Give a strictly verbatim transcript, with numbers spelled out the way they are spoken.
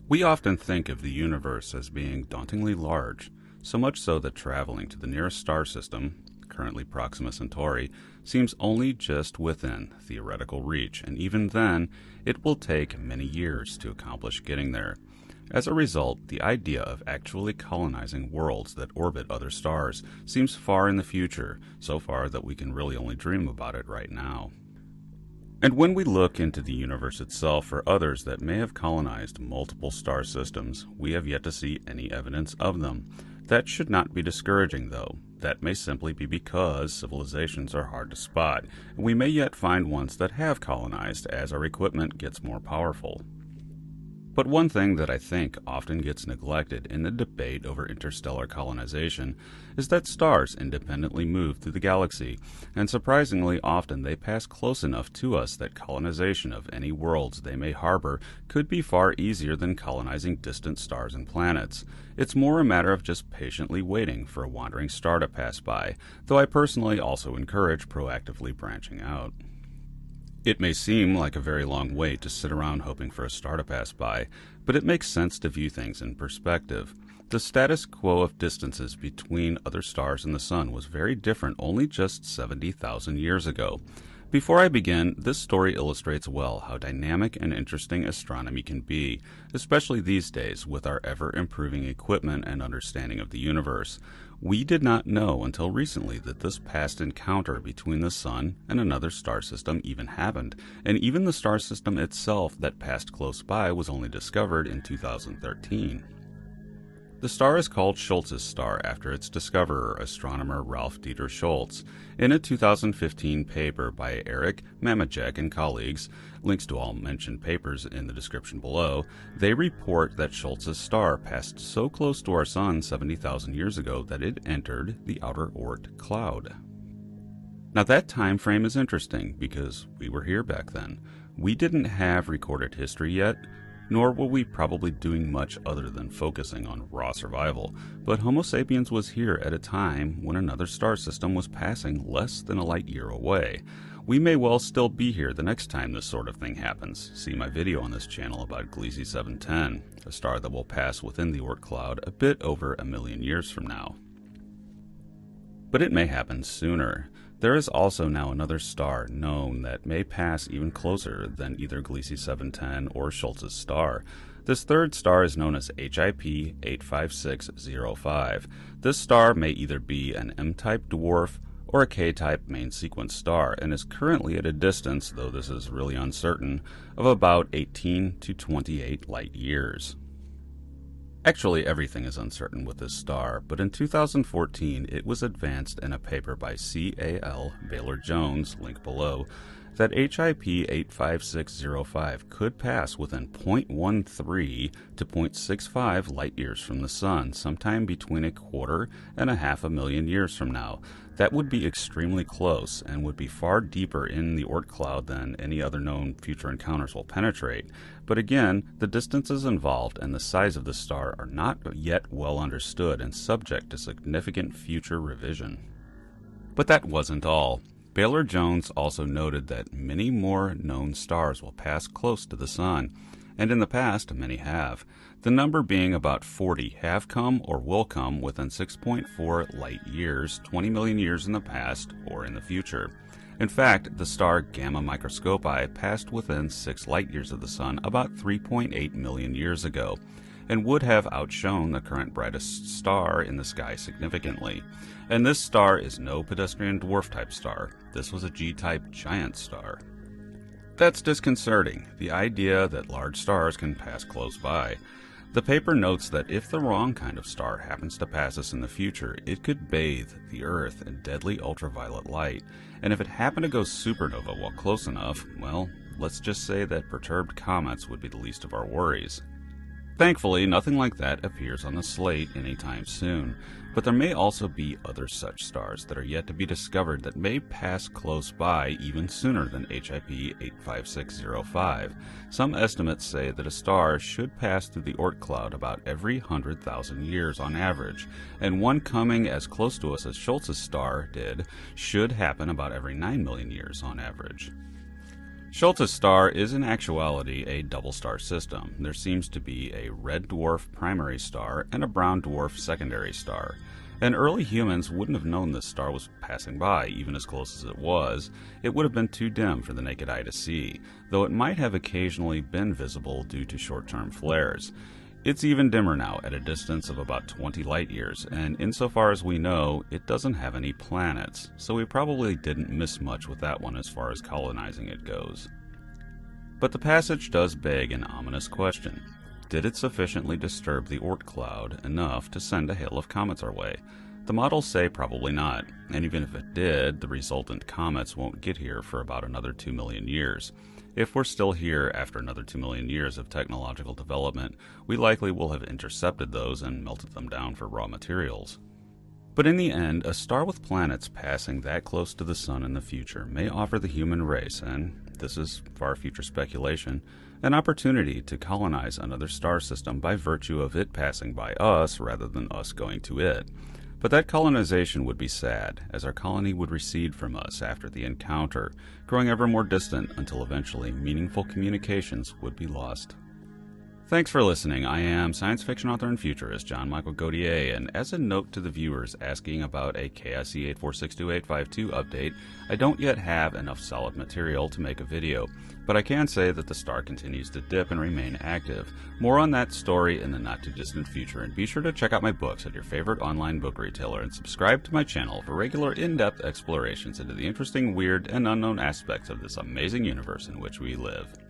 We often think of the universe as being dauntingly large, so much so that traveling to the nearest star system, currently Proxima Centauri, seems only just within theoretical reach, and even then, it will take many years to accomplish getting there. As a result, the idea of actually colonizing worlds that orbit other stars seems far in the future, so far that we can really only dream about it right now. And when we look into the universe itself for others that may have colonized multiple star systems, we have yet to see any evidence of them. That should not be discouraging, though. That may simply be because civilizations are hard to spot, and we may yet find ones that have colonized as our equipment gets more powerful. But one thing that I think often gets neglected in the debate over interstellar colonization is that stars independently move through the galaxy, and surprisingly often they pass close enough to us that colonization of any worlds they may harbor could be far easier than colonizing distant stars and planets. It's more a matter of just patiently waiting for a wandering star to pass by, though I personally also encourage proactively branching out. It may seem like a very long wait to sit around hoping for a star to pass by, but it makes sense to view things in perspective. The status quo of distances between other stars and the Sun was very different only just seventy thousand years ago. Before I begin, this story illustrates well how dynamic and interesting astronomy can be, especially these days with our ever-improving equipment and understanding of the universe. We did not know until recently that this past encounter between the Sun and another star system even happened, and even the star system itself that passed close by was only discovered in two thousand thirteen. The star is called Schultz's star after its discoverer, astronomer Ralph Dieter Schultz. In a two thousand fifteen paper by Eric Mamajek and colleagues, links to all mentioned papers in the description below, they report that Schultz's star passed so close to our Sun seventy thousand years ago that it entered the outer Oort cloud. Now that time frame is interesting because we were here back then. We didn't have recorded history yet, nor were we probably doing much other than focusing on raw survival, but Homo sapiens was here at a time when another star system was passing less than a light year away. We may well still be here the next time this sort of thing happens. See my video on this channel about Gliese seven ten, a star that will pass within the Oort cloud a bit over a million years from now. But it may happen sooner. There is also now another star known that may pass even closer than either Gliese seven ten or Schultz's star. This third star is known as H I P eight five six zero five. This star may either be an M-type dwarf or a K-type main sequence star, and is currently at a distance, though this is really uncertain, of about eighteen to twenty-eight light years. Actually, everything is uncertain with this star, but in two thousand fourteen it was advanced in a paper by C A L Baylor-Jones, link below, that H I P eight five six zero five could pass within zero point one three to zero point six five light years from the Sun, sometime between a quarter and a half a million years from now. That would be extremely close and would be far deeper in the Oort cloud than any other known future encounters will penetrate. But again, the distances involved and the size of the star are not yet well understood and subject to significant future revision. But that wasn't all. Baylor-Jones also noted that many more known stars will pass close to the Sun, and in the past many have. The number being about forty have come or will come within six point four light years, twenty million years in the past or in the future. In fact, the star Gamma Microscopi passed within six light years of the Sun about three point eight million years ago, and would have outshone the current brightest star in the sky significantly. And this star is no pedestrian dwarf-type star. This was a G-type giant star. That's disconcerting, the idea that large stars can pass close by. The paper notes that if the wrong kind of star happens to pass us in the future, it could bathe the Earth in deadly ultraviolet light, and if it happened to go supernova while close enough, well, let's just say that perturbed comets would be the least of our worries. Thankfully, nothing like that appears on the slate anytime soon, but there may also be other such stars that are yet to be discovered that may pass close by even sooner than H I P eight five six zero five. Some estimates say that a star should pass through the Oort cloud about every one hundred thousand years on average, and one coming as close to us as Schultz's star did should happen about every nine million years on average. Schultz's star is in actuality a double star system. There seems to be a red dwarf primary star and a brown dwarf secondary star. And early humans wouldn't have known this star was passing by, even as close as it was. It would have been too dim for the naked eye to see, though it might have occasionally been visible due to short-term flares. It's even dimmer now, at a distance of about twenty light years, and insofar as we know, it doesn't have any planets, so we probably didn't miss much with that one as far as colonizing it goes. But the passage does beg an ominous question. Did it sufficiently disturb the Oort cloud enough to send a hail of comets our way? The models say probably not, and even if it did, the resultant comets won't get here for about another two million years. If we're still here after another two million years of technological development, we likely will have intercepted those and melted them down for raw materials. But in the end, a star with planets passing that close to the Sun in the future may offer the human race, and this is far future speculation, an opportunity to colonize another star system by virtue of it passing by us rather than us going to it. But that colonization would be sad, as our colony would recede from us after the encounter, growing ever more distant until eventually meaningful communications would be lost. Thanks for listening. I am science fiction author and futurist John Michael Godier, and as a note to the viewers asking about a K S E eight four six two eight five two update, I don't yet have enough solid material to make a video, but I can say that the star continues to dip and remain active. More on that story in the not-too-distant future, and be sure to check out my books at your favorite online book retailer and subscribe to my channel for regular in-depth explorations into the interesting, weird, and unknown aspects of this amazing universe in which we live.